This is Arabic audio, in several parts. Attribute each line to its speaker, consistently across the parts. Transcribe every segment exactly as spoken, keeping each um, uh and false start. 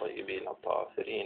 Speaker 1: الطيبين الطاهرين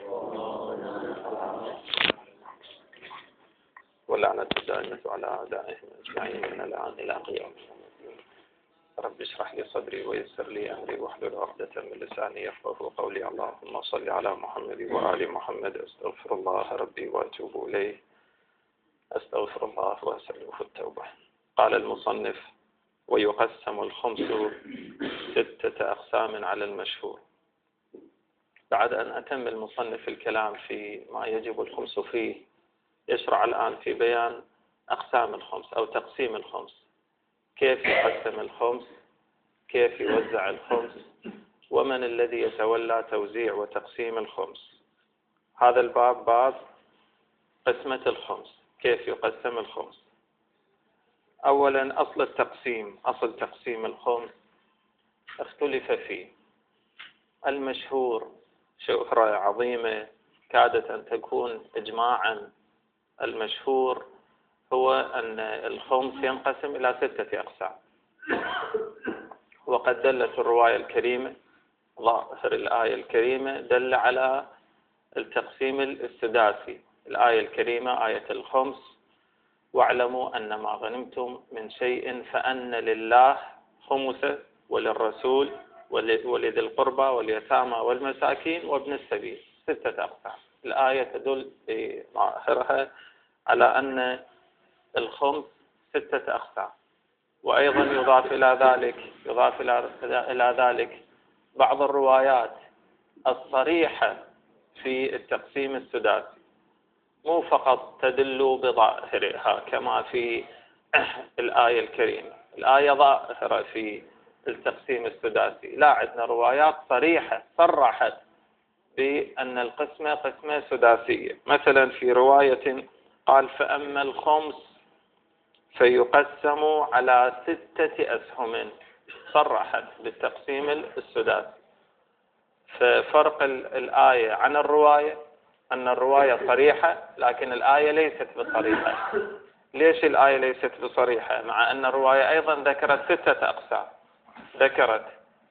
Speaker 1: واللعنة الدائمة على أعدائهم أجمعين من الآن إلى قيام يوم. رب اشرح لي صدري ويسر لي أمري واحلل عقدة من لساني يفقهوا قولي. اللهم صل على محمد وآل محمد. أستغفر الله ربي وأتوب إليه. أستغفر الله وأسأله التوبة. قال المصنف: ويقسم الخمس ستة أقسام على المشهور. بعد أن أتم المصنف الكلام في ما يجب الخمس فيه، يشرع الآن في بيان أقسام الخمس أو تقسيم الخمس، كيف يقسم الخمس، كيف يوزع الخمس، ومن الذي يتولى توزيع وتقسيم الخمس. هذا الباب باب قسمة الخمس، كيف يقسم الخمس. أولا أصل التقسيم، أصل تقسيم الخمس اختلف فيه. المشهور شهرة عظيمة كادت أن تكون إجماعا، المشهور هو أن الخمس ينقسم إلى ستة أقسام، وقد دلت الرواية الكريمة، ظاهر الآية الكريمة دل على التقسيم السداسي. الآية الكريمة آية الخمس: واعلموا أن ما غنمتم من شيء فأن لله خمسه وللرسول ولذي القربى واليتامى والمساكين وابن السبيل، ستة أقسام. الآية تدل بظاهرها على أن الخمس ستة أقسام. وأيضا يضاف إلى ذلك يضاف إلى ذلك بعض الروايات الصريحة في التقسيم السداسي، مو فقط تدل بظاهرها كما في الآية الكريمة. الآية ظاهرة في التقسيم السداسي، لا، عندنا روايات صريحة صرحت بأن القسمة قسمة سداسية. مثلا في رواية قال: فأما الخمس فيقسم على ستة أسهم، صرحت بالتقسيم السداسي. ففرق الآية عن الرواية أن الرواية صريحة لكن الآية ليست بصريحة. ليش الآية ليست بصريحة مع أن الرواية أيضا ذكرت ستة أقسام؟ ذكرت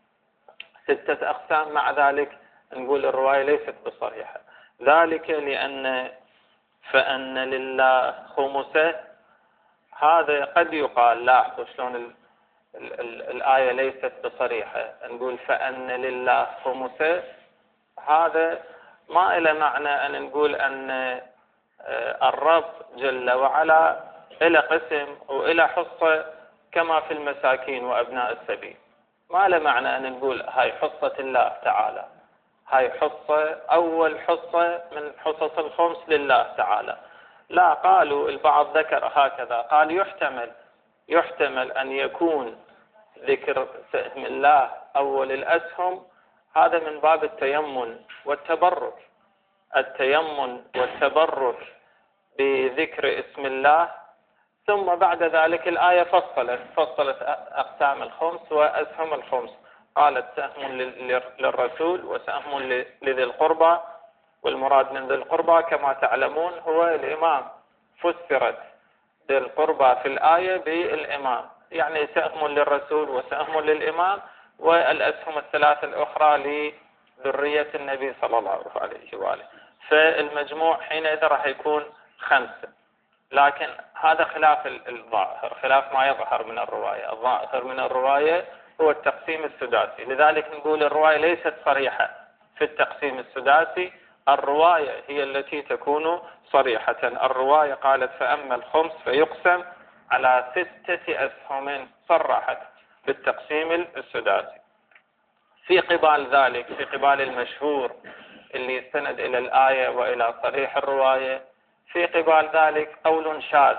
Speaker 1: ستة أقسام، مع ذلك نقول الرواية ليست بصريحة. ذلك لأن فأن لله خمسه، هذا قد يقال لا، شلون ال ال ال الآية ليست بصريحة، نقول فأن لله خمسه، هذا ما إلى معنى أن نقول أن الرب جل وعلا إلى قسم وإلى حصة كما في المساكين وأبناء السبيل. ما له معنى أن نقول هاي حصة الله تعالى، هاي حصة أول حصة من حصص الخمس لله تعالى. لا، قالوا البعض ذكر هكذا، قال يحتمل يحتمل أن يكون ذكر سهم الله أول الأسهم هذا من باب التيمن والتبرك، التيمن والتبرك بذكر اسم الله. ثم بعد ذلك الآية فصلت فصلت أقسام الخمس وأسهم الخمس، قالت سهم للرسول وسهم لذي القربى، والمراد من ذي القربى كما تعلمون هو الإمام، فسرت ذي القربى في الآية بالإمام، يعني سهم للرسول وسهم للإمام، والأسهم الثلاث الأخرى لذرية النبي صلى الله عليه وآله. فالمجموع حينئذ راح يكون خمسة. لكن هذا خلاف الظاهر، خلاف ما يظهر من الرواية. الظاهر من الرواية هو التقسيم السداسي، لذلك نقول الرواية ليست صريحة في التقسيم السداسي، الرواية هي التي تكون صريحة. الرواية قالت: فأما الخمس فيقسم على ستة أسهم، صرحت بالتقسيم السداسي. في قبال ذلك، في قبال المشهور اللي يستند إلى الآية وإلى صريح الرواية، في قبال ذلك قول شاذ.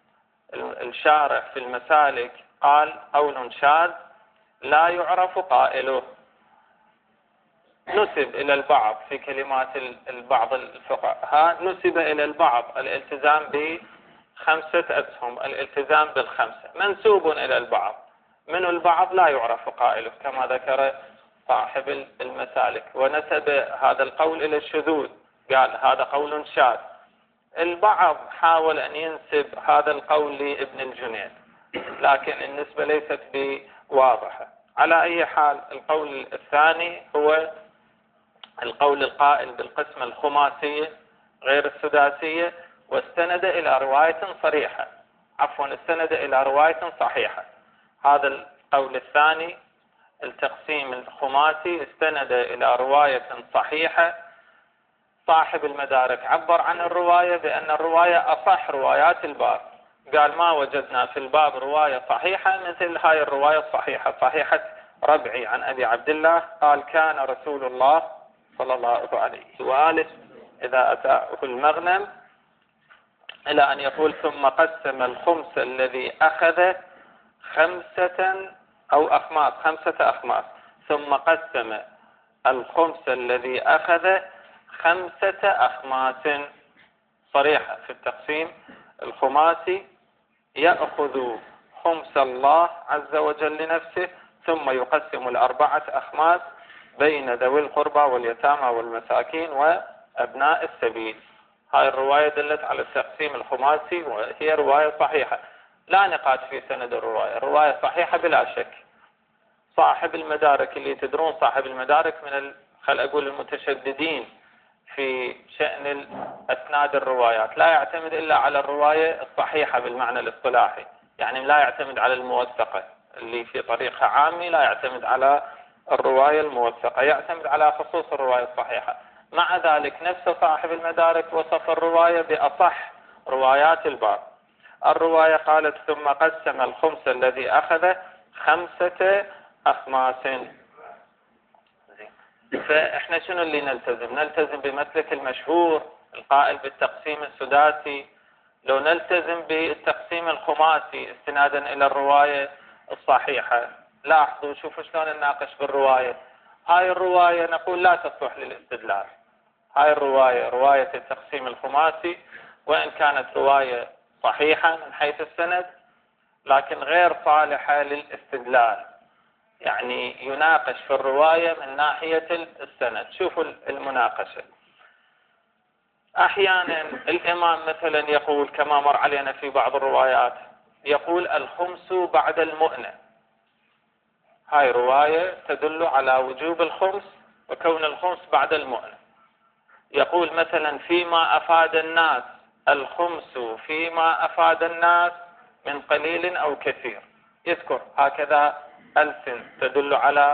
Speaker 1: الشارح في المسالك قال: قول شاذ لا يعرف قائله، نسب إلى البعض في كلمات البعض الفقهاء، نسب إلى البعض الالتزام بخمسة أسهم، الالتزام بالخمسة منسوب إلى البعض، من البعض لا يعرف قائله كما ذكر صاحب المسالك، ونسب هذا القول إلى الشذوذ، قال هذا قول شاذ. البعض حاول أن ينسب هذا القول لابن الجنيد، لكن النسبة ليست بواضحة. على أي حال، القول الثاني هو القول القائل بالقسمة الخماسية غير السداسية، واستند إلى رواية صريحة، عفوا استند إلى رواية صحيحة. هذا القول الثاني التقسيم الخماسي استند إلى رواية صحيحة. صاحب المدارك عبر عن الرواية بأن الرواية أصح روايات الباب، قال ما وجدنا في الباب رواية صحيحة مثل هاي الرواية الصحيحة، صحيحة ربعي عن أبي عبد الله قال كان رسول الله صلى الله عليه وآله إذا أتاه المغنم، إلى أن يقول ثم قسم الخمس الذي أخذ خمسة أو أخماس خمسة أخماس، ثم قسم الخمس الذي أخذ خمسة أخماس. صريحة في التقسيم الخماسي، يأخذ خمس الله عز وجل لنفسه ثم يقسم الأربعة أخماس بين ذوي القربى واليتامى والمساكين وأبناء السبيل. هاي الرواية دلت على التقسيم الخماسي وهي رواية صحيحة، لا نقاش في سند الرواية، رواية صحيحة بلا شك. صاحب المدارك اللي تدرون صاحب المدارك من ال... خل أقول المتشددين في شأن أسناد الروايات، لا يعتمد إلا على الرواية الصحيحة بالمعنى الاصطلاحي، يعني لا يعتمد على الموثقة اللي في طريقة عامة، لا يعتمد على الرواية الموثقة، يعتمد على خصوص الرواية الصحيحة. مع ذلك نفس صاحب المدارك وصف الرواية بأصح روايات الباب. الرواية قالت ثم قسم الخمس الذي أخذ خمسة أخماس. فإحنا شنو اللي نلتزم؟ نلتزم بمسلك المشهور القائل بالتقسيم السداسي، لو نلتزم بالتقسيم الخماسي استنادا إلى الرواية الصحيحة. لاحظوا شوفوا شلون نناقش بالرواية. هاي الرواية نقول لا تصلح للاستدلال، هاي الرواية رواية التقسيم الخماسي وإن كانت رواية صحيحة من حيث السند لكن غير صالحة للاستدلال، يعني يناقش في الرواية من ناحية السند. شوفوا المناقشة. أحيانا الإمام مثلا يقول كما مر علينا في بعض الروايات، يقول الخمس بعد المؤنة، هاي رواية تدل على وجوب الخمس وكون الخمس بعد المؤنة. يقول مثلا فيما أفاد الناس، الخمس فيما أفاد الناس من قليل أو كثير، يذكر هكذا ألسن تدل على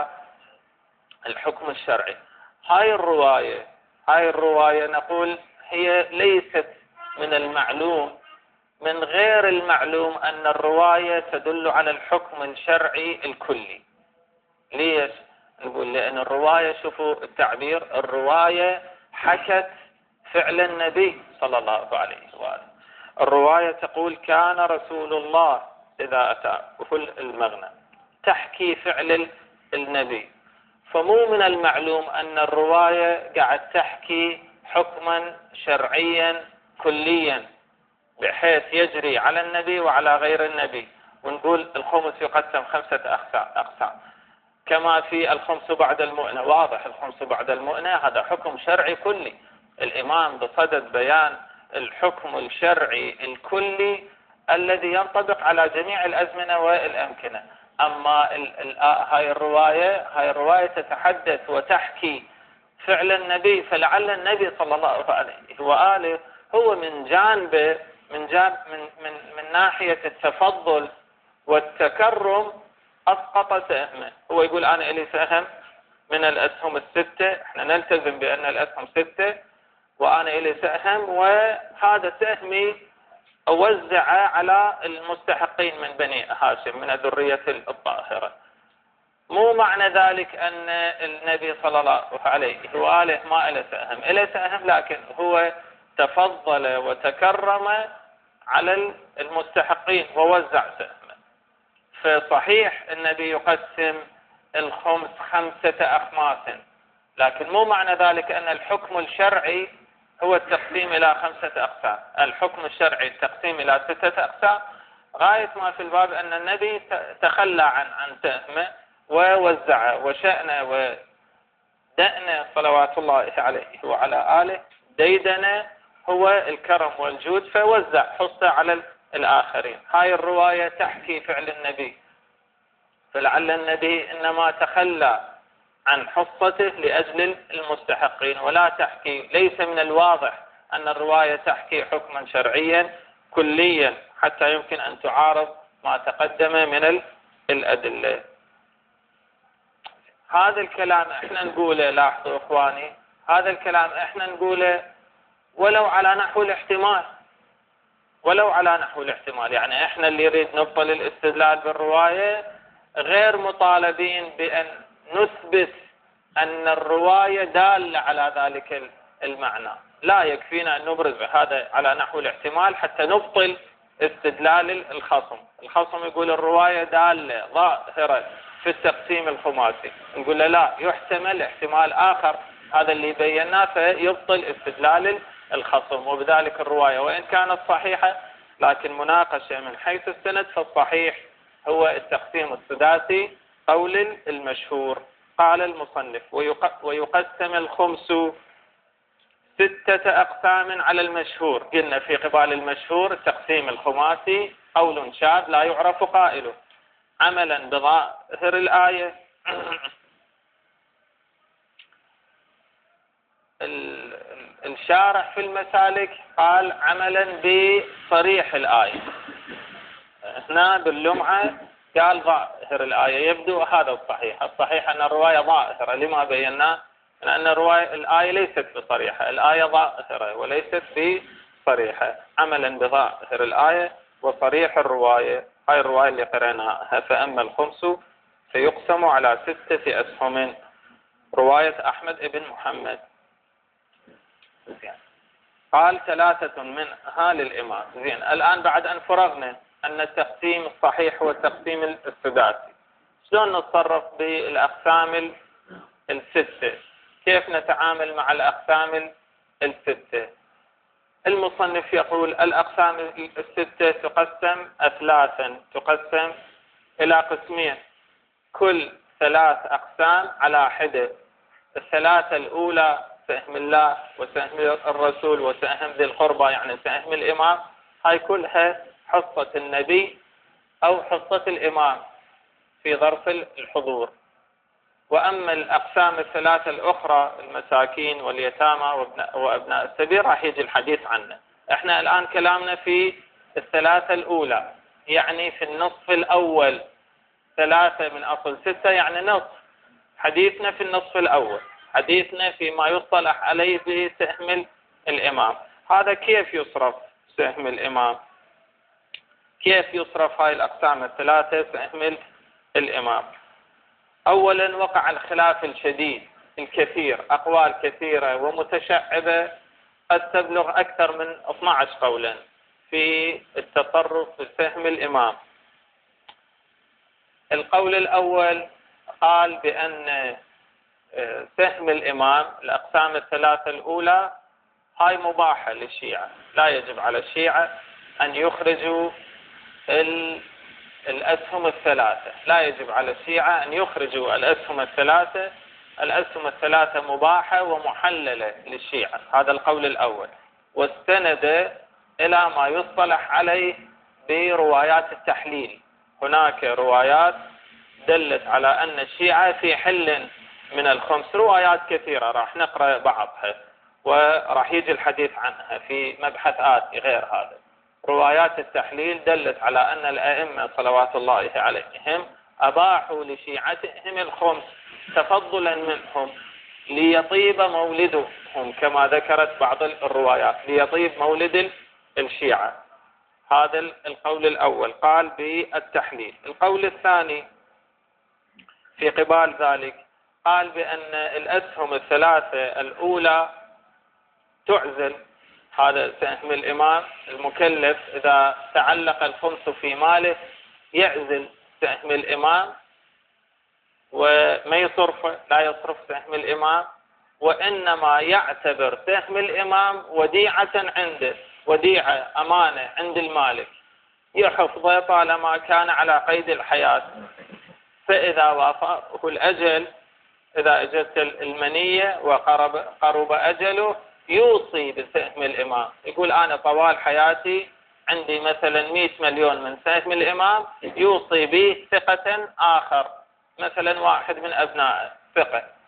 Speaker 1: الحكم الشرعي. هاي الرواية هاي الرواية نقول هي ليست من المعلوم، من غير المعلوم أن الرواية تدل على الحكم الشرعي الكلي. ليش؟ نقول لأن الرواية، شوفوا التعبير، الرواية حكت فعل النبي صلى الله عليه وآله. الرواية تقول كان رسول الله إذا أتى وفل المغنم، تحكي فعل النبي، فمو من المعلوم أن الرواية قاعد تحكي حكما شرعيا كليا بحيث يجري على النبي وعلى غير النبي. ونقول الخمس يقسم خمسة أقسام كما في الخمس بعد المؤنة، واضح الخمس بعد المؤنة هذا حكم شرعي كلي، الإمام بصدد بيان الحكم الشرعي الكلي الذي ينطبق على جميع الأزمنة والأمكنة. أما هاي الرواية هاي الرواية تتحدث وتحكي فعل النبي، فلعل النبي صلى الله عليه وآله هو من جانبه من جانب من من من ناحية التفضل والتكرم أسقط سهمه. هو يقول أنا إلي سهم من الأسهم الستة، احنا نلتزم بأن الأسهم ستة وأنا إلي سهم وهذا سهمي أوزع على المستحقين من بني هاشم من الذرية الطاهرة. مو معنى ذلك أن النبي صلى الله عليه وآله ما إلى سهم، إلى سهم لكن هو تفضل وتكرم على المستحقين ووزع سهمه. فصحيح النبي يقسم الخمس خمسة أخماس، لكن مو معنى ذلك أن الحكم الشرعي هو التقسيم إلى خمسة أقسام. الحكم الشرعي التقسيم إلى ستة أقسام. غاية ما في الباب أن النبي تخلى عن عن سهمه ووزعه، وشأنه ودأنه صلوات الله عليه وعلى آله ديدنه هو الكرم والجود، فوزع حصة على الآخرين. هاي الرواية تحكي فعل النبي، فلعل النبي إنما تخلى عن حصته لأجل المستحقين، ولا تحكي، ليس من الواضح أن الرواية تحكي حكما شرعيا كليا حتى يمكن أن تعارض ما تقدم من الأدلة. هذا الكلام احنا نقوله، لاحظوا اخواني، هذا الكلام احنا نقوله ولو على نحو الاحتمال، ولو على نحو الاحتمال، يعني احنا اللي يريد نبطل الاستدلال بالرواية غير مطالبين بأن نثبت أن الرواية دالة على ذلك المعنى، لا يكفينا أن نبرز هذا على نحو الاحتمال حتى نبطل استدلال الخصم. الخصم يقول الرواية دالة ظاهرة في التقسيم الخماسي، نقول له لا، يحتمل احتمال آخر، هذا اللي بيناه فيبطل استدلال الخصم. وبذلك الرواية وإن كانت صحيحة لكن مناقشة من حيث السند، فالصحيح هو التقسيم السداسي قول المشهور. قال المصنف: ويقسم الخمس ستة أقسام على المشهور. قلنا في قبال المشهور التقسيم الخماسي قول شاذ لا يعرف قائله، عملا بظاهر الآية. الشارح في المسالك قال عملا بصريح الآية، هنا باللمعة قال ظاهر الآية، يبدو هذا الصحيح. الصحيح أن الرواية ظاهرة، لما بينا لأن الرواية الآية ليست بصريحة، الآية ظاهرة وليست بصريحة، عملا بظاهر الآية وصريح الرواية، هاي الرواية اللي قرأناها. فأما الخمس فيقسم على ستة أسهم. رواية أحمد بن محمد قال ثلاثة منها للإمام. زين، الآن بعد أن فرغنا أن التقسيم الصحيح هو التقسيم السداسي، شلون نتصرف بالأقسام الستة؟ كيف نتعامل مع الأقسام الستة؟ المصنف يقول الأقسام الستة تقسم أثلاثا، تقسم إلى قسمين، كل ثلاث أقسام على حدة. الثلاثة الأولى سهم الله وسهم الرسول وسهم ذي القربى، يعني سهم الإمام، هاي كلها حصة النبي أو حصة الإمام في ظرف الحضور. وأما الأقسام الثلاثة الأخرى المساكين واليتامى وأبناء السبيل راح يجي الحديث عنه. احنا الآن كلامنا في الثلاثة الأولى، يعني في النصف الأول. ثلاثة من أصل ستة يعني نصف، حديثنا في النصف الأول، حديثنا فيما يصطلح عليه بسهم الإمام. هذا كيف يصرف سهم الإمام؟ كيف يصرف هاي الأقسام الثلاثة سهم الإمام؟ أولا وقع الخلاف الشديد الكثير، أقوال كثيرة ومتشعبة قد تبلغ أكثر من اثني عشر قولا في التصرف بسهم الإمام. القول الأول قال بأن سهم الإمام الأقسام الثلاثة الأولى هاي مباحة للشيعة، لا يجب على الشيعة أن يخرجوا الأسهم الثلاثة، لا يجب على الشيعة أن يخرجوا الأسهم الثلاثة. الأسهم الثلاثة مباحة ومحللة للشيعة، هذا القول الأول، واستند إلى ما يصطلح عليه بروايات التحليل. هناك روايات دلت على أن الشيعة في حل من الخمس، روايات كثيرة راح نقرأ بعضها وراح يجي الحديث عنها في مبحث آتي غير هذا. روايات التحليل دلت على أن الأئمة صلوات الله عليهم أباحوا لشيعتهم الخمس تفضلا منهم ليطيب مولدهم، كما ذكرت بعض الروايات ليطيب مولد الشيعة. هذا القول الأول قال بالتحليل. القول الثاني في قبال ذلك قال بأن الأسهم الثلاثة الأولى تعزل. هذا سهم الإمام المكلف إذا تعلق الخمس في ماله يعزل سهم الإمام وما يصرفه، لا يصرف سهم الإمام، وإنما يعتبر سهم الإمام وديعة عنده، وديعة أمانة عند المالك يحفظه طالما كان على قيد الحياة. فإذا وافاه الأجل، إذا أجلت المنية وقرب قرب أجله، يوصي بسهم الإمام، يقول أنا طوال حياتي عندي مثلا مئة مليون من سهم الإمام، يوصي به ثقة آخر، مثلا واحد من أبنائه ثقة،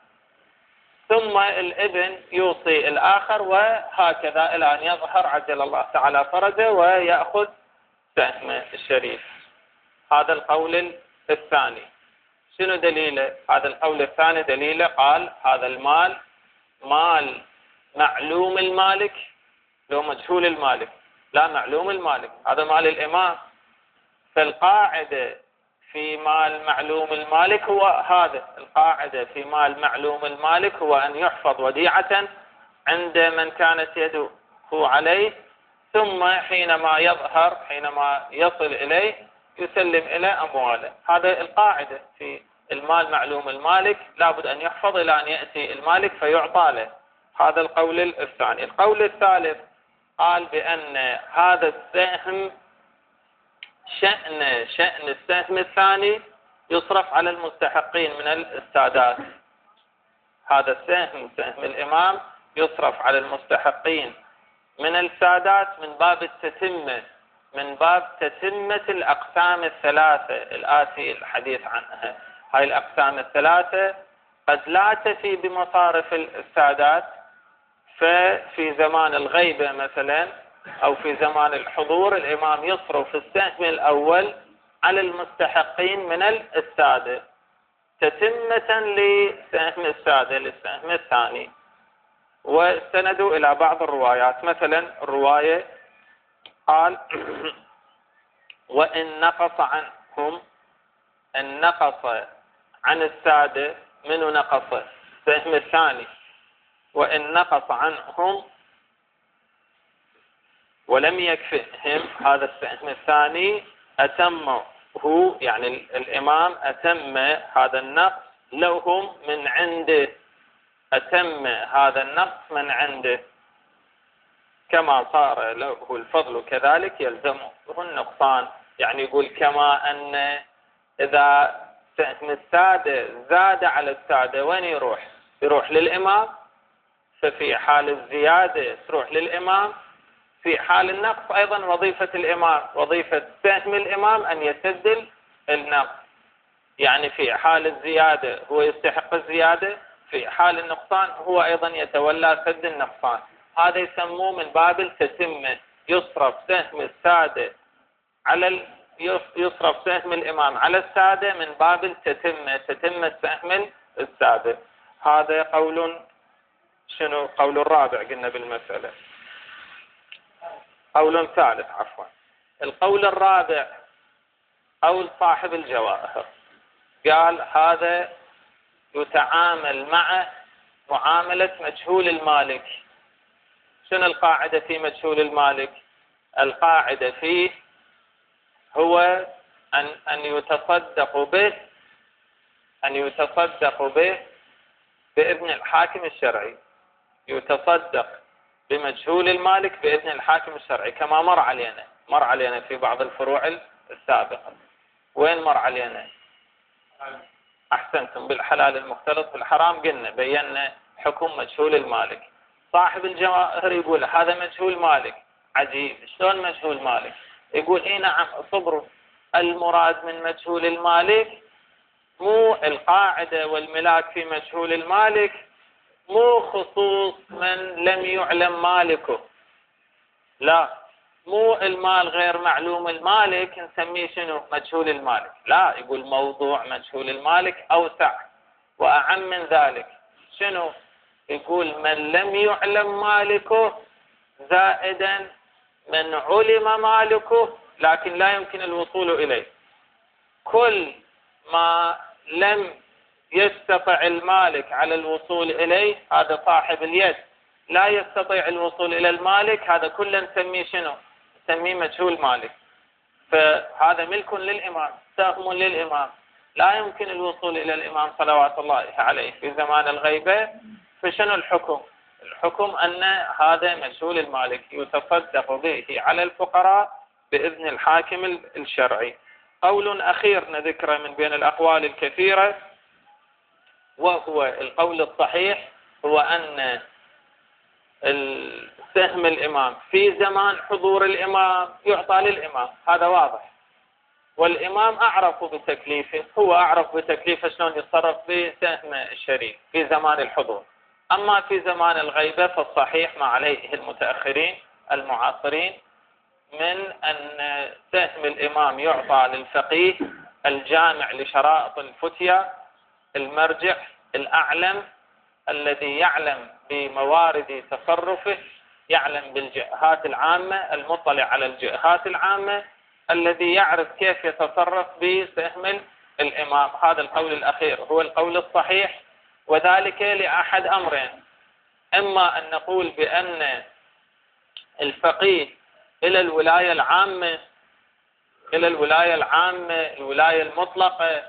Speaker 1: ثم الابن يوصي الآخر، وهكذا إلى أن يظهر عجل الله تعالى فرجه ويأخذ سهمه الشريف. هذا القول الثاني. شنو دليله؟ هذا القول الثاني دليله قال هذا المال مال معلوم المالك، لو مجهول المالك، لا معلوم المالك، هذا مال الإمام. فالقاعدة في مال معلوم المالك هو هذا، القاعدة في مال معلوم المالك هو أن يحفظ وديعة عند من كانت يده عليه، ثم حينما يظهر حينما يصل إليه يسلم إلى أمواله. هذا القاعدة في المال معلوم المالك، لابد أن يحفظ إلى أن يأتي المالك فيعطى له. هذا القول الثاني. القول الثالث قال بأن هذا السهم شأن شأن السهم الثاني يصرف على المستحقين من السادات. هذا السهم سهم الإمام يصرف على المستحقين من السادات من باب التتمة، من باب تتمة الأقسام الثلاثة الآتي الحديث عنها. هاي الأقسام الثلاثة قد لا تفي بمصارف السادات، ففي زمان الغيبة مثلا أو في زمان الحضور الإمام يصرف السهم الأول على المستحقين من السادة تتمة لسهم السادة للسهم الثاني. واستندوا إلى بعض الروايات، مثلا الرواية قال وإن نقص عنهم، إن نقص عن السادة، منو نقص؟ السهم الثاني. وإن نقص عنهم ولم يكفهم، هذا السهم الثاني أتمه، يعني الإمام أتم هذا النقص لهم من عنده، أتم هذا النقص من عنده، كما صار له الفضل كذلك يلزمه النقصان. يعني يقول كما أن إذا سهم السادة زاد على السادة وين يروح؟ يروح للإمام، ففي حال الزيادة تروح للإمام. في حال النقص أيضا وظيفة الإمام، وظيفة سهم الإمام أن يسدل النقص. يعني في حال الزيادة هو يستحق الزيادة، في حال النقصان هو أيضا يتولى سد النقصان. هذا يسموه من باب التتمة، يصرف سهم السادة على ال... يصرف سهم الإمام على السادة من باب التتمة، تتمة سهم السادة. هذا قول شنو؟ قول الرابع قلنا بالمسألة. قول ثالث عفوا. القول الرابع قول صاحب الجواهر، قال هذا يتعامل مع معاملة مجهول المالك. شنو القاعدة في مجهول المالك؟ القاعدة فيه هو أن أن يتصدق به أن يتصدق به بإذن الحاكم الشرعي، يتصدق بمجهول المالك بإذن الحاكم الشرعي، كما مر علينا مر علينا في بعض الفروع السابقة. وين مر علينا؟ أحسنتم، بالحلال المختلط بالحرام قلنا بينا حكم مجهول المالك. صاحب الجواهر يقول هذا مجهول مالك. عجيب، شلون مجهول مالك؟ يقول اي نعم صبروا، المراد من مجهول المالك مو القاعدة والملاك في مجهول المالك مو خصوص من لم يعلم مالكه، لا، مو المال غير معلوم المالك نسميه شنو؟ مجهول المالك. لا، يقول موضوع مجهول المالك أوسع وأعم من ذلك. شنو؟ يقول من لم يعلم مالكه زائدا من علم مالكه لكن لا يمكن الوصول إليه. كل ما لم يستطع المالك على الوصول إليه هذا صاحب اليد، لا يستطيع الوصول إلى المالك، هذا كله نسميه شنو؟ نسميه مجهول مالك. فهذا ملك للإمام، سهم للإمام، لا يمكن الوصول إلى الإمام صلوات الله عليه في زمان الغيبة. فشنو الحكم؟ الحكم أن هذا مجهول المالك يتصدق به على الفقراء بإذن الحاكم الشرعي. قول أخير نذكره من بين الأقوال الكثيرة، وهو القول الصحيح، هو أن سهم الإمام في زمان حضور الإمام يعطى للإمام، هذا واضح، والإمام أعرف بتكليفه، هو أعرف بتكليفه شلون يتصرف بسهم الشريف في زمان الحضور. أما في زمان الغيبة فالصحيح ما عليه المتأخرين المعاصرين من أن سهم الإمام يعطى للفقيه الجامع لشرائط الفتيا، المرجع الأعلم الذي يعلم بموارد تصرفه، يعلم بالجهات العامة، المطلع على الجهات العامة، الذي يعرف كيف يتصرف بسهم الإمام. هذا القول الأخير هو القول الصحيح، وذلك لأحد أمرين: إما أن نقول بأن الفقيه إلى الولاية العامة إلى الولاية العامة الولاية المطلقة،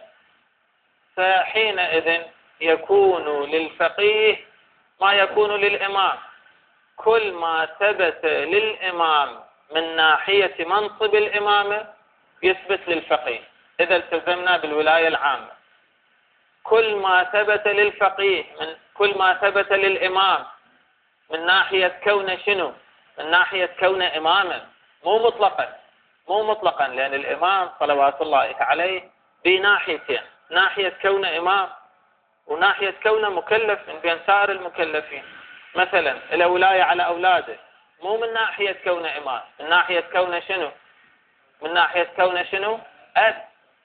Speaker 1: فحينئذ يكون للفقيه ما يكون للإمام. كل ما ثبت للإمام من ناحية منصب الإمامة يثبت للفقيه إذا التزمنا بالولاية العامة. كل ما ثبت للفقيه من كل ما ثبت للإمام من ناحية كونه شنو؟ من ناحية كونه إماما، مو مطلقا مو مطلقا لأن الإمام صلوات الله عليه بناحيتين: ناحية كونه إمام وناحية كونه مكلف من بين سائر المكلفين. مثلا إلى ولاية على أولاده، مو من ناحية كونه إمام، من ناحية كونه شنو؟ من ناحية كونه شنو؟ أب.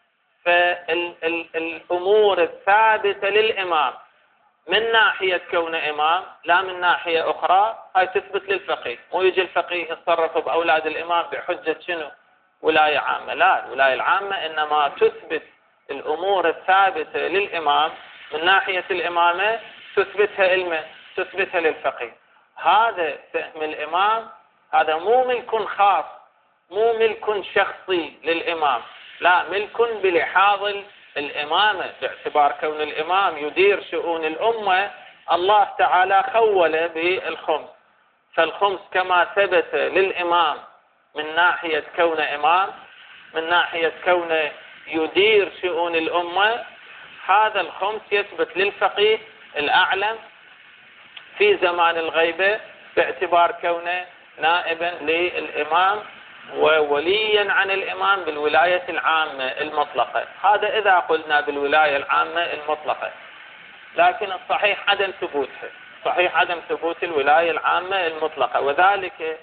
Speaker 1: فالأمور الثابتة للإمام من ناحية كونه إمام لا من ناحية أخرى هاي تثبت للفقيه. مو يجي الفقيه يتصرف بأولاد الإمام بحجة شنو؟ ولاية عامة. لا، الولاية العامة إنما تثبت الأمور الثابتة للإمام من ناحية الإمامة، تثبتها إلمه تثبتها للفقيه. هذا سهم الإمام، هذا مو ملك خاص، مو ملك شخصي للإمام، لا، ملك بلحاظ الإمامة، باعتبار كون الإمام يدير شؤون الأمة. الله تعالى خول بالخمس، فالخمس كما ثبت للإمام من ناحية كون إمام، من ناحية كونه يدير شؤون الأمة، هذا الخمس يثبت للفقيه الأعلم في زمان الغيبة باعتبار كونه نائبا للإمام ووليا عن الإمام بالولاية العامة المطلقة. هذا إذا قلنا بالولاية العامة المطلقة، لكن الصحيح عدم ثبوتها، صحيح عدم ثبوت الولاية العامة المطلقة، وذلك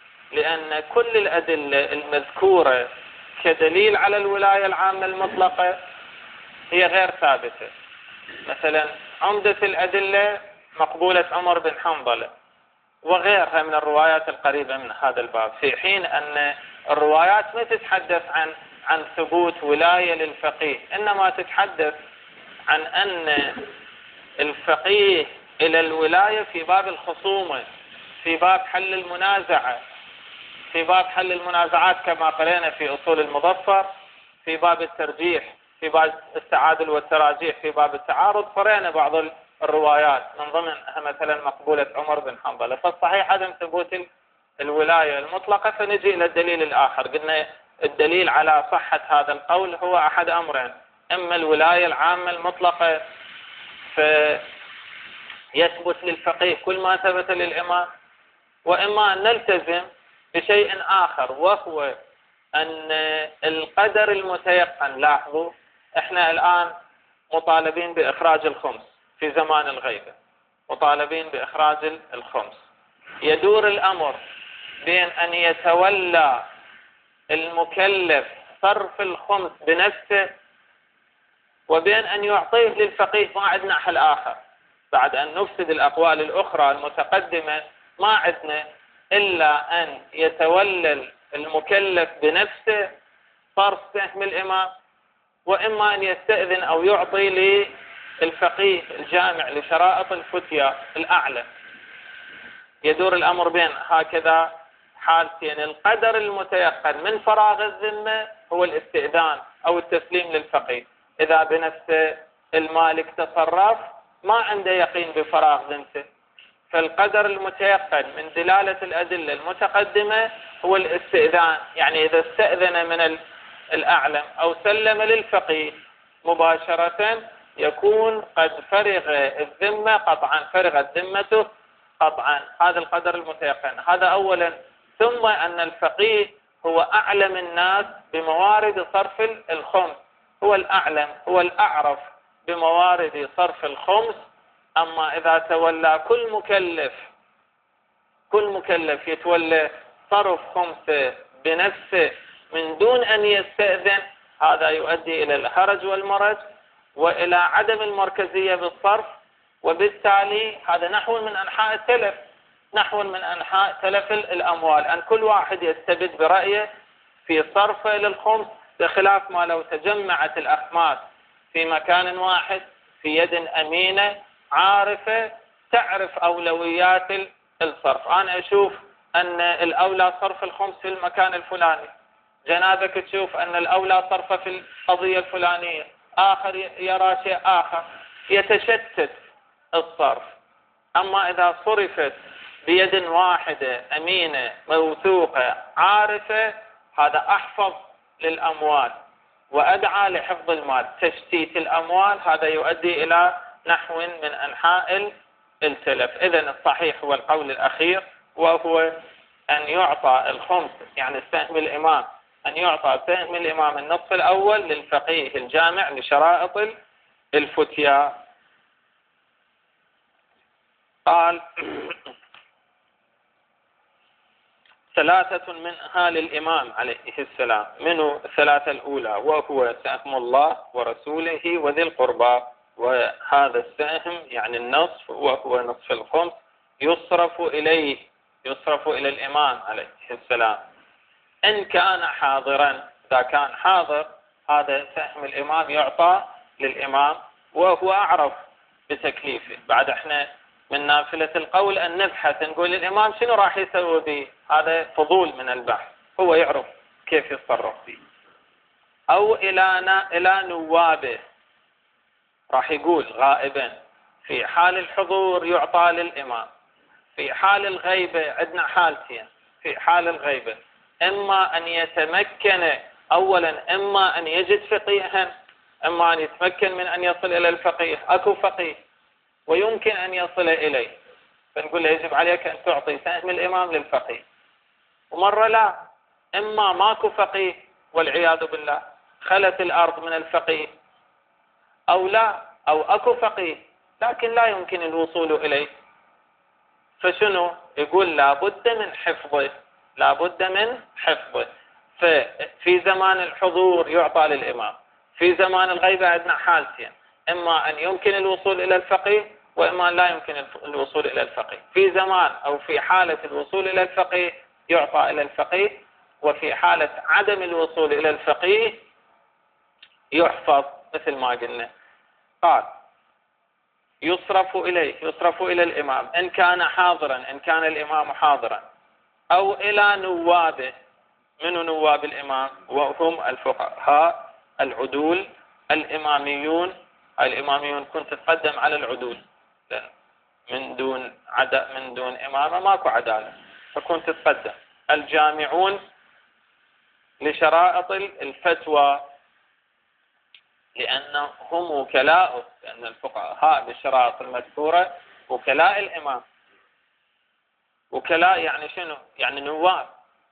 Speaker 1: لأن كل الأدلة المذكورة كدليل على الولاية العامة المطلقة هي غير ثابتة. مثلا عمدة الأدلة مقبولة عمر بن حنظلة وغيرها من الروايات القريبة من هذا الباب، في حين أن الروايات ما تتحدث عن عن ثبوت ولاية للفقيه، إنما تتحدث عن أن الفقيه إلى الولاية في باب الخصومة، في باب حل المنازعة، في باب حل المنازعات كما قرأنا في أصول المظفر، في باب الترجيح، في باب التعادل والتراجيح، في باب التعارض، قرأنا بعض الروايات من ضمنها مثلا مقبولة عمر بن حنظلة. فالصحيح عدم ثبوت الولاية المطلقة. فنجي إلى الدليل الآخر، قلنا الدليل على صحة هذا القول هو أحد أمرين: إما الولاية العامة المطلقة فيثبت للفقيه كل ما ثبت للإمام، وإما أن نلتزم بشيء آخر وهو أن القدر المتيقن. لاحظوا إحنا الآن مطالبين بإخراج الخمس في زمان الغيبة، مطالبين بإخراج الخمس. يدور الأمر بين أن يتولى المكلف صرف الخمس بنفسه وبين أن يعطيه للفقيه. ما عندنا حل آخر بعد أن نفسد الأقوال الأخرى المتقدمة، ما عندنا إلا أن يتولى المكلف بنفسه صرف سهم الإمام، وإما أن يستأذن أو يعطي للفقيه الجامع لشرائط الفتيا الأعلى. يدور الأمر بين هكذا حالتين: القدر المتيقن من فراغ الذمة هو الاستئذان أو التسليم للفقيه. إذا بنفسه المالك تصرف ما عنده يقين بفراغ ذمته، فالقدر المتيقن من دلالة الأدلة المتقدمة هو الاستئذان. يعني إذا استأذن من الأعلم أو سلم للفقيه مباشرة يكون قد فرغ الذمة قطعا، فرغت ذمته قطعا. هذا القدر المتيقن، هذا أولا. ثم أن الفقيه هو أعلم الناس بموارد صرف الخمس، هو الأعلم، هو الأعرف بموارد صرف الخمس أما إذا تولى كل مكلف كل مكلف يتولى صرف خمسه بنفسه من دون أن يستأذن، هذا يؤدي إلى الهرج والمرج وإلى عدم المركزية بالصرف، وبالتالي هذا نحو من أنحاء التلف نحو من أنحاء تلف الأموال، أن كل واحد يستبد برأيه في صرفه للخمس، بخلاف ما لو تجمعت الأخماس في مكان واحد في يد أمينة عارفة تعرف أولويات الصرف. أنا أشوف أن الأولى صرف الخمس في المكان الفلاني، جنابك تشوف أن الأولى صرفه في القضية الفلانية، آخر يرى شيء آخر، يتشتت الصرف. أما إذا صرفت بيد واحدة أمينة موثوقة عارفة، هذا أحفظ للأموال وأدعى لحفظ المال. تشتيت الأموال هذا يؤدي إلى نحو من أنحاء التلف. إذن الصحيح هو القول الأخير، وهو أن يعطى الخمس، يعني سهم الإمام، أن يعطى سهم الإمام النصف الأول للفقيه الجامع لشرائط الفتيا. قال ثلاثة منها للإمام عليه السلام، منه الثلاثة الأولى وهو سهم الله ورسوله وذي القربى، وهذا السهم يعني النصف وهو نصف الخمس يصرف إليه يصرف إلى الإمام عليه السلام إن كان حاضرا. إذا كان حاضر هذا سهم الإمام يعطى للإمام وهو أعرف بتكليفه. بعد احنا من نافلة القول أن نبحث نقول الإمام شنو راح يسوي به، هذا فضول من البحث، هو يعرف كيف يتصرف به. أو إلى إلى نوابه، راح يقول غائبا، في حال الحضور يعطى للإمام، في حال الغيبة عندنا حالتين. في حال الغيبة إما أن يتمكن أولا، إما أن يجد فقيها، إما أن يتمكن من أن يصل إلى الفقيه. أكو فقيه ويمكن أن يصل إليه، فنقول له يجب عليك أن تعطي سهم الإمام للفقيه. ومرة لا، إما ماكو فقيه والعياذ بالله، خلت الأرض من الفقيه، أو لا، أو أكو فقيه لكن لا يمكن الوصول إليه، فشنو؟ يقول لابد من حفظه لابد من حفظه. ففي زمان الحضور يعطى للإمام، في زمان الغيبة عندنا حالتين، إما أن يمكن الوصول إلى الفقيه وإما أن لا يمكن الوصول إلى الفقيه. في زمان أو في حالة الوصول إلى الفقيه يعطى إلى الفقيه، وفي حالة عدم الوصول إلى الفقيه يحفظ مثل ما قلنا. قال يصرف إليه يصرف إلى الإمام إن كان حاضرا إن كان الإمام حاضرا، أو إلى نوابه. من نواب الإمام؟ وهم الفقهاء العدول الإماميون. الإماميون كنت تقدم على العدول، من دون عد من دون إمامة ماكو عدالة، فكنت تقدم. الجامعون لشرائط الفتوى، لأنهم وكلاء، لأن الفقهاء بالشرائط المذكورة وكلاء الإمام. وكلاء يعني شنو؟ يعني نواب.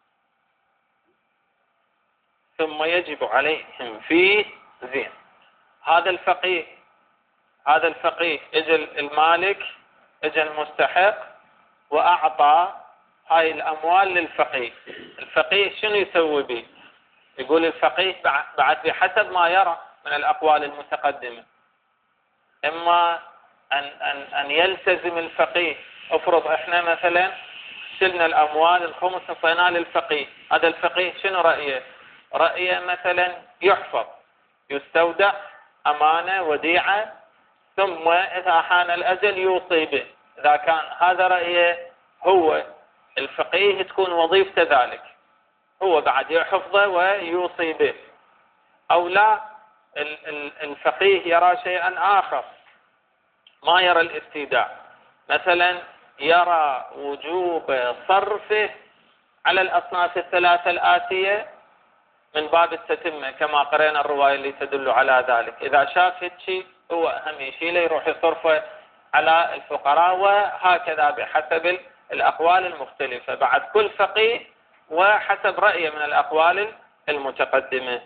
Speaker 1: ثم يجب عليهم فيه زين. هذا الفقيه هذا الفقيه اجى المالك، اجى المستحق وأعطى هاي الأموال للفقيه. الفقيه شنو يسوي به؟ يقول الفقيه بعد بحسب ما يرى من الأقوال المتقدمة، إما أن, أن, أن يلتزم الفقيه. افرض احنا مثلا شلنا الأموال الخمس نطيناه للفقيه، هذا الفقيه شنو رأيه؟ رأيه مثلا يحفظ، يستودع أمانة وديعة، ثم إذا حان الأجل يوصي به. إذا كان هذا رأيه هو الفقيه تكون وظيفته ذلك، هو بعد يحفظه ويوصي به. أو لا، الفقيه يرى شيئا آخر، ما يرى الاستيداع، مثلا يرى وجوب صرفه على الأصناف الثلاثة الآتية من باب التتمة، كما قرأنا الرواية اللي تدل على ذلك. إذا شاف هيك هو أهم يشيله يروح يصرفه على الفقراء، وهكذا بحسب الأقوال المختلفة بعد كل فقيه وحسب رأيه من الأقوال المتقدمة.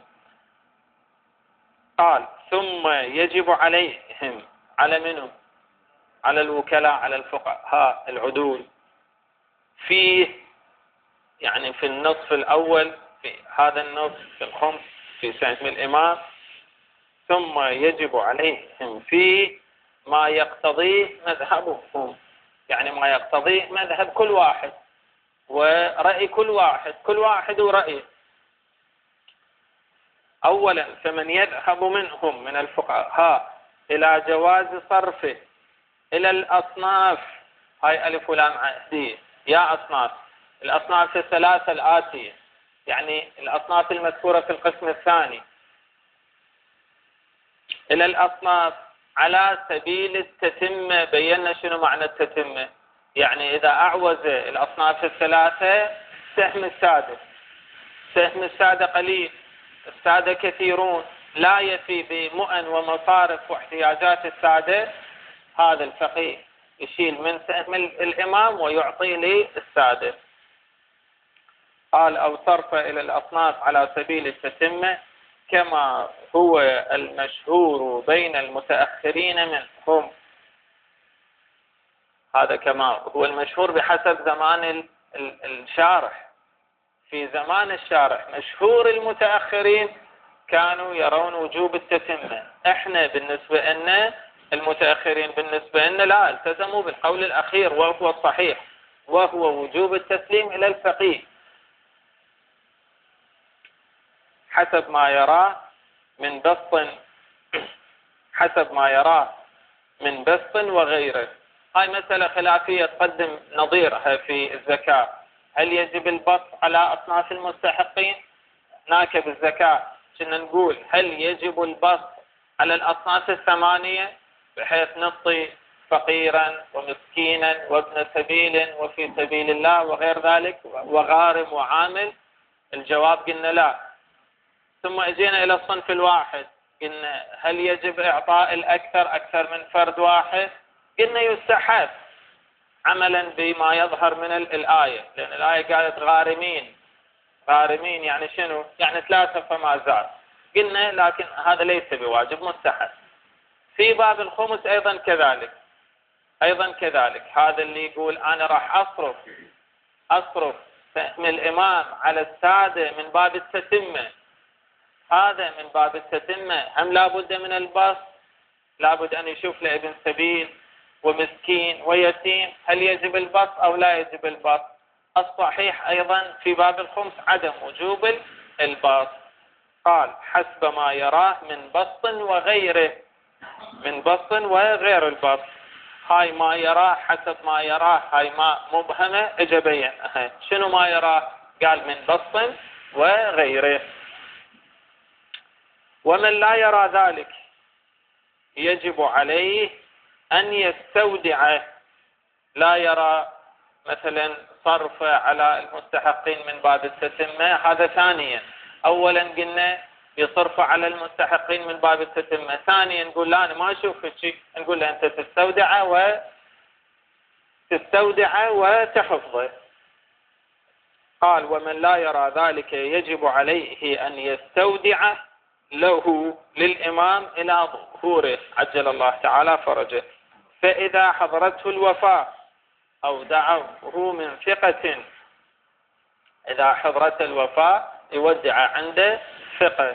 Speaker 1: قال ثم يجب عليهم، على منه؟ على الوكلاء على الفقهاء العدول فيه، يعني في النصف الأول في هذا النصف في الخمس في سهم الإمام، ثم يجب عليهم في ما يقتضيه مذهبهم، يعني ما يقتضيه مذهب كل واحد ورأي كل واحد، كل واحد ورأيه. أولا فمن يذهب منهم من الفقهاء إلى جواز صرفه إلى الأصناف، هاي ألف ولام عهدية، يا أصناف، الأصناف الثلاثة الآتية، يعني الأصناف المذكورة في القسم الثاني، إلى الأصناف على سبيل التتمة. بينا شنو معنى التتمة، يعني إذا أعوز الأصناف الثلاثة سهم السادة، سهم السادة قليل، السادة كثيرون، لا يفي بمؤن ومصارف واحتياجات السادة، هذا الفقيه يشيل من سهم الإمام ويعطي للسادة. قال أو صرف إلى الأصناف على سبيل التتمة كما هو المشهور بين المتأخرين منهم، هذا كما هو المشهور بحسب زمان الشارح. في زمان الشارح مشهور المتأخرين كانوا يرون وجوب التتمة، احنا بالنسبة لنا المتأخرين بالنسبة لنا لا، التزموا بالقول الأخير وهو الصحيح، وهو وجوب التسليم إلى الفقيه حسب ما يراه من بسط حسب ما يراه من بسط وغيره. هاي مسألة خلافية تقدم نظيرها في الزكاة، هل يجب البسط على أصناف المستحقين؟ هناك بالزكاة كنا نقول هل يجب البسط على الأصناف الثمانية بحيث نعطي فقيرا ومسكينا وابن سبيل وفي سبيل الله وغير ذلك وغارم وعامل؟ الجواب قلنا لا. ثم اجينا إلى الصنف الواحد، قلنا هل يجب إعطاء الأكثر أكثر من فرد واحد؟ قلنا يستحب عملا بما يظهر من الآية، لأن الآية قالت غارمين، غارمين يعني شنو؟ يعني ثلاثة فما زاد. قلنا لكن هذا ليس بواجب، مستحب. في باب الخمس أيضا كذلك، أيضا كذلك هذا اللي يقول أنا راح أصرف أصرف سهم الإمام على السادة من باب التتمة، هذا من باب التتمة، هم لابد من البسط، لابد أن يشوف لابن سبيل ومسكين ويتيم، هل يجب البسط أو لا يجب البسط؟ الصحيح أيضا في باب الخمس عدم وجوب البسط. قال حسب ما يراه من بسط وغيره، من بسط وغير البسط. هاي ما يراه حسب ما يراه، هاي ما مبهمة اجى بينها. شنو ما يراه؟ قال من بسط وغيره. ومن لا يرى ذلك يجب عليه أن يستودع، لا يرى مثلا صرف على المستحقين من باب التتمة، هذا ثانيا. أولا قلنا يصرف على المستحقين من باب التتمة، ثانيا نقول لا أنا ما أشوف شيء، نقول له أنت تستودع و تستودع وتحفظه. قال ومن لا يرى ذلك يجب عليه أن يستودع له للإمام إلى ظهوره عجل الله تعالى فرجه، فإذا حضرته الوفاة أو دعوه من ثقة، إذا حضرت الوفاة يودع عنده ثقة.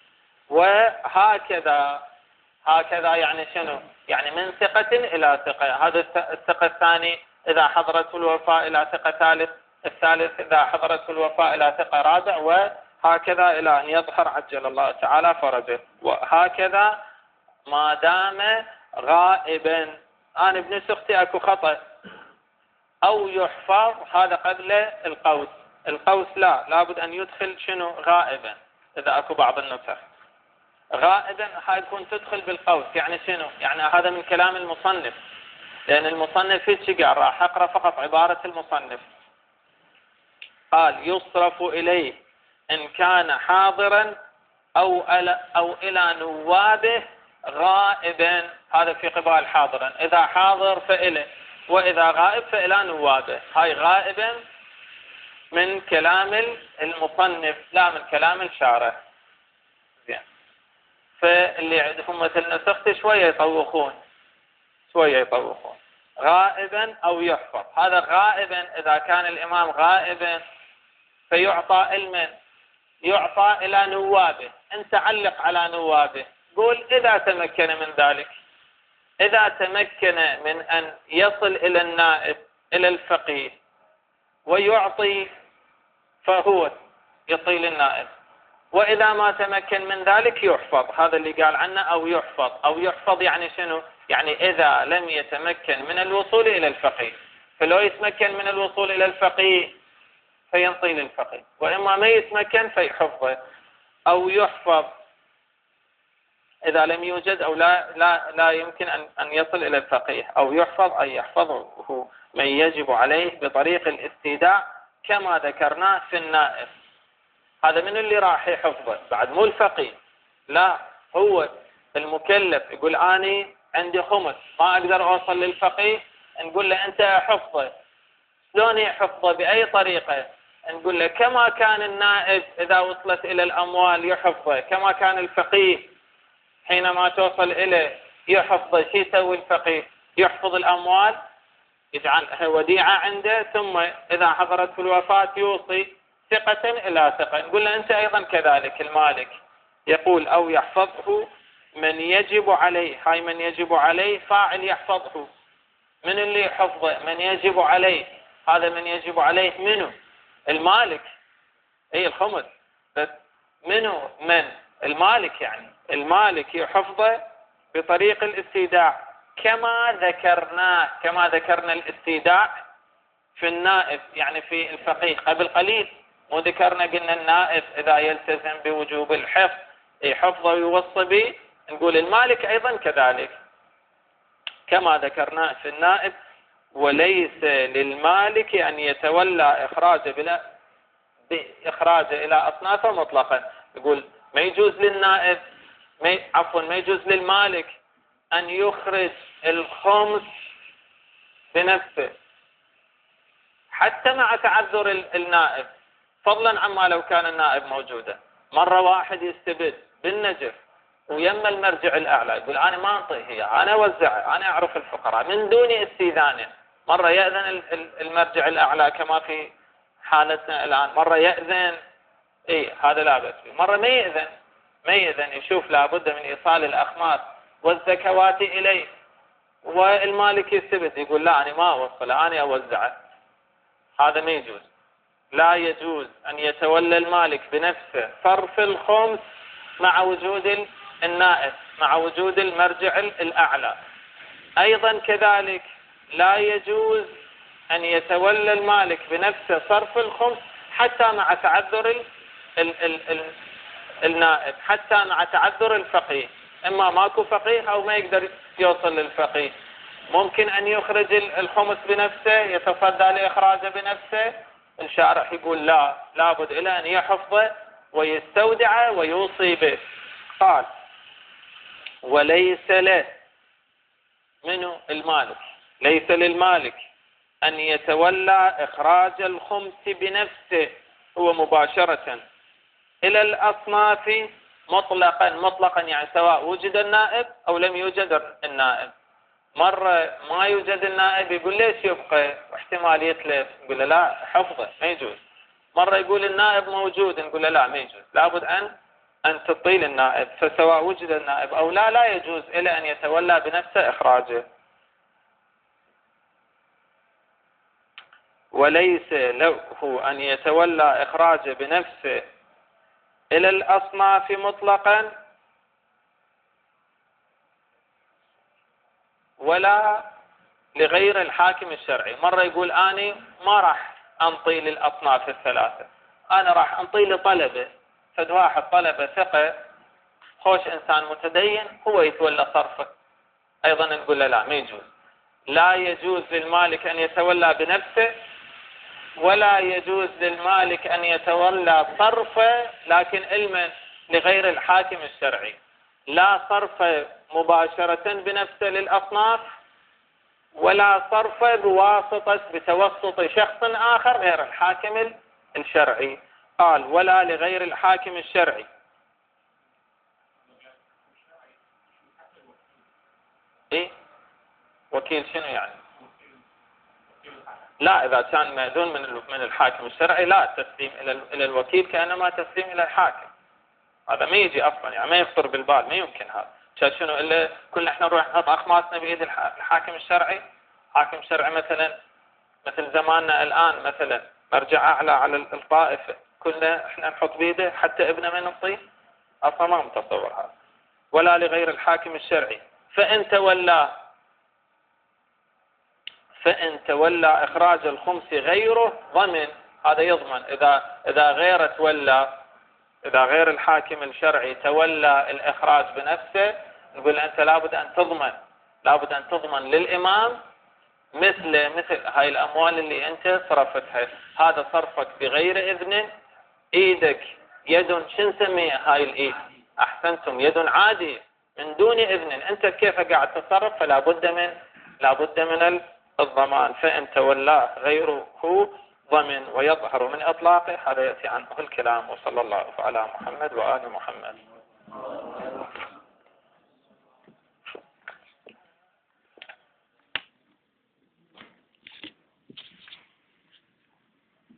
Speaker 1: وهكذا هكذا يعني شنو؟ يعني من ثقة إلى ثقة، هذا الثقة الثاني إذا حضرته الوفاة إلى ثقة ثالث، الثالث إذا حضرته الوفاة إلى ثقة رابع، وهكذا إلى أن يظهر عجل الله تعالى فرجه. وهكذا ما دام غائبا. أنا ابن سختي أكو خطأ أو يحفظ، هذا قبل القوس، القوس لا، لابد أن يدخل شنو؟ غائبا. إذا أكو بعض النسخ غائبا هاي يكون تدخل بالقوس، يعني شنو؟ يعني هذا من كلام المصنف، لأن المصنف هيك قال، راح أقرأ فقط عبارة المصنف. قال يصرف إليه إن كان حاضرا أو أو إلى نوابه غائبا، هذا في قبال حاضرا، إذا حاضر فإله، وإذا غائب فإلى نوابه. هاي غائبا من كلام المصنف لا من كلام الشارح. زين. فاللي عندهم مثل نسخت شوية يطوخون، شوية يطوفون. غائبا أو يحفظ، هذا غائبا إذا كان الإمام غائبا فيعطى علما، يعطى إلى نوابه. أنت علق على نوابه، قول إذا تمكن من ذلك، إذا تمكن من أن يصل إلى النائب إلى الفقيه ويعطي فهو يطيل النائب، وإذا ما تمكن من ذلك يحفظ. هذا اللي قال عنه أو يحفظ. أو يحفظ يعني شنو؟ يعني إذا لم يتمكن من الوصول إلى الفقيه، فلو يتمكن من الوصول إلى الفقيه فينطي للفقيه، وإما ما يتمكن فيحفظه. أو يحفظ إذا لم يوجد أو لا لا لا يمكن أن أن يصل إلى الفقيه. أو يحفظ أي يحفظه من يجب عليه بطريق الاستيداع كما ذكرناه في النائب. هذا من اللي راح يحفظه بعد، مو الفقيه، لا، هو المكلف. يقول أني عندي خمس ما أقدر أوصل للفقيه، نقول له أنت حفظه. شلون يحفظه؟ بأي طريقة؟ نقول له كما كان النائب إذا وصلت إلى الأموال يحفظه، كما كان الفقيه حينما توصل إليه يحفظه. شو يسوي الفقيه؟ يحفظ الأموال، يجعلها وديعة عنده، ثم إذا حضرت في الوفاة يوصي ثقة إلى ثقة. نقول له أنت أيضا كذلك المالك. يقول أو يحفظه من يجب عليه. هاي من يجب عليه فاعل يحفظه. من اللي يحفظه؟ من يجب عليه. هذا من يجب عليه منه؟ المالك. أي الخمس، بس منه؟ من المالك، يعني المالك يحفظه بطريق الاستيداع كما ذكرناه. كما ذكرنا الاستيداع في النائب، يعني في الفقيه قبل قليل، مو ذكرنا قلنا النائب إذا يلتزم بوجوب الحفظ يحفظه ويوصي به. نقول المالك أيضا كذلك كما ذكرنا في النائب. وليس للمالك أن يتولى إخراجه بلا بإخراجه إلى أصنافه مطلقا. يقول ما يجوز للنائب، ما عفوا ما يجوز للمالك أن يخرج الخمس بنفسه حتى مع تعذر النائب، فضلا عما لو كان النائب موجودا. مرة واحد يستبد بالنجف ويما المرجع الأعلى، يقول أنا ما أنطيه هي، أنا أوزعه، أنا أعرف الفقراء من دون استئذانه. مرة يأذن المرجع الأعلى كما في حالتنا الآن، مرة يأذن، إيه هذا لا بأس فيه. مرة ما يأذن ما يأذن يشوف لابد من إيصال الأخماس والزكوات إليه، والمالك يستبد يقول لا أنا ما أوصله، أنا أوزعه. هذا ما يجوز. لا يجوز أن يتولى المالك بنفسه صرف الخمس مع وجود النائب، مع وجود المرجع الأعلى. أيضا كذلك لا يجوز أن يتولى المالك بنفسه صرف الخمس حتى مع تعذر ال ال ال ال النائب، حتى مع تعذر الفقيه. إما ماكو فقيه أو ما يقدر يوصل للفقيه. ممكن أن يخرج الخمس بنفسه، يتصدى لإخراجه بنفسه. الشارع يقول لا، لابد إلى أن يحفظه ويستودعه ويوصي به. قال وليس له منه المالك، ليس للمالك أن يتولى إخراج الخمس بنفسه هو مباشرة إلى الأصناف مطلقا. مطلقا يعني سواء وجد النائب أو لم يوجد النائب. مرة ما يوجد النائب يقول ليش يبقى واحتمال يتلف، نقول له لا حفظه ما يجوز. مرة يقول النائب موجود، نقول له لا ما يجوز، لابد أن أن تطيل النائب. فسواء وجد النائب أو لا لا يجوز إلى أن يتولى بنفسه إخراجه. وليس له أن يتولى إخراجه بنفسه إلى الأصناف مطلقا ولا لغير الحاكم الشرعي. مرة يقول أنا ما راح أنطي للأصناف الثلاثة، أنا راح أنطي لطلبة. فد واحد طلبة ثقة خوش إنسان متدين هو يتولى صرفه، أيضا نقول له لا ما يجوز. لا يجوز للمالك أن يتولى بنفسه، ولا يجوز للمالك أن يتولى صرفه لكن علما لغير الحاكم الشرعي. لا صرف مباشرة بنفسه للأصناف، ولا صرف بواسطة بتوسط شخص آخر غير الحاكم الشرعي. قال ولا لغير الحاكم الشرعي. إيه؟ وكيل شنو يعني؟ لا، إذا كان مأذون من من الحاكم الشرعي لا، تسليم إلى إلى الوكيل كأنما تسليم إلى الحاكم. هذا ما يجي أصلا، يعني ما يخطر بالبال، ما يمكن هذا. عشان شنو إلا كل إحنا نروح نحط أخماسنا بإيد الحاكم الشرعي. حاكم الشرعي مثلا مثل زماننا الآن، مثلا مرجع أعلى على الطائفة كلنا إحنا نحط بيده حتى ابن من نعطيه؟ أصلا ما متصور هذا. ولا لغير الحاكم الشرعي. فإن تولى فإن تولى إخراج الخمس غيره ضمن، هذا يضمن. إذا إذا غير تولى، إذا غير الحاكم الشرعي تولى الإخراج بنفسه، نقول أنت لابد أن تضمن لابد أن تضمن للإمام مثل مثل هاي الأموال اللي أنت صرفتها. هذا صرفك بغير إذن، إيدك يد شو نسميها هاي الإيد؟ أحسنتم، يد عادية من دون إذن، أنت كيف قاعد تتصرف؟ فلا بد من لا بد من الضمان. فإن تولى غيره ضمن. ويظهر من إطلاقه، هذا يأتي عنه الكلام. وصلى الله على محمد وآل محمد.